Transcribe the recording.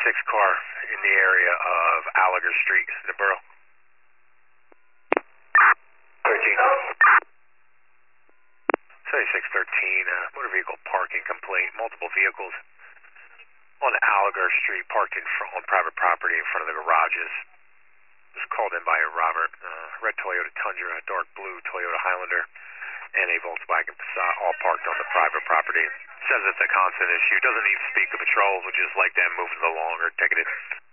car in the area of Alliger Street in the borough. 13. 7613, motor vehicle parking complaint. Multiple vehicles on Alliger Street parked on private property in front of the garages. Was called in by a Robert. Red Toyota Tundra, a dark blue Toyota Highlander, and a Volkswagen Passat, all parked on the private property. Says it's a constant issue. Doesn't even speak to patrol, would just like them moving along or taking it